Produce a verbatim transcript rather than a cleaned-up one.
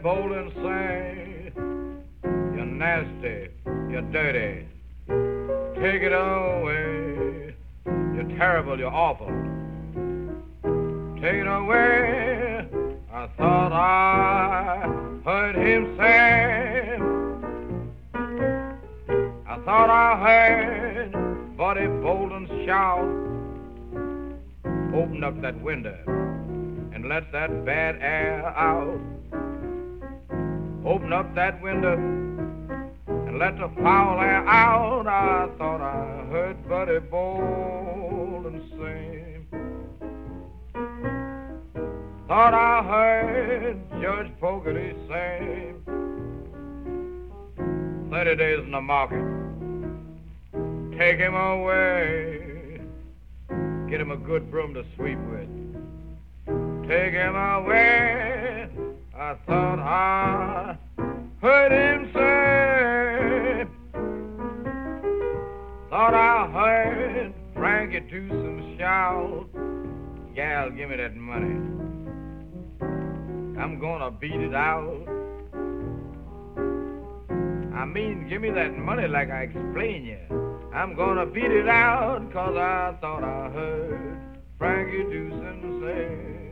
Bolden say, you're nasty, you're dirty, take it away. You're terrible, you're awful, take it away. I thought I heard him say, I thought I heard Buddy Bolden shout, open up that window and let that bad air out. Open up that window and let the foul air out. I thought I heard Buddy Bolden sing. Thought I heard Judge Fogarty say, thirty days in the market, take him away. Get him a good broom to sweep with. Take him away. I thought I heard him say. Thought I heard Frankie Dewson shout, gal, give me that money. I'm gonna beat it out. I mean, give me that money like I explained you. I'm gonna beat it out, 'cause I thought I heard Frankie Dewson say.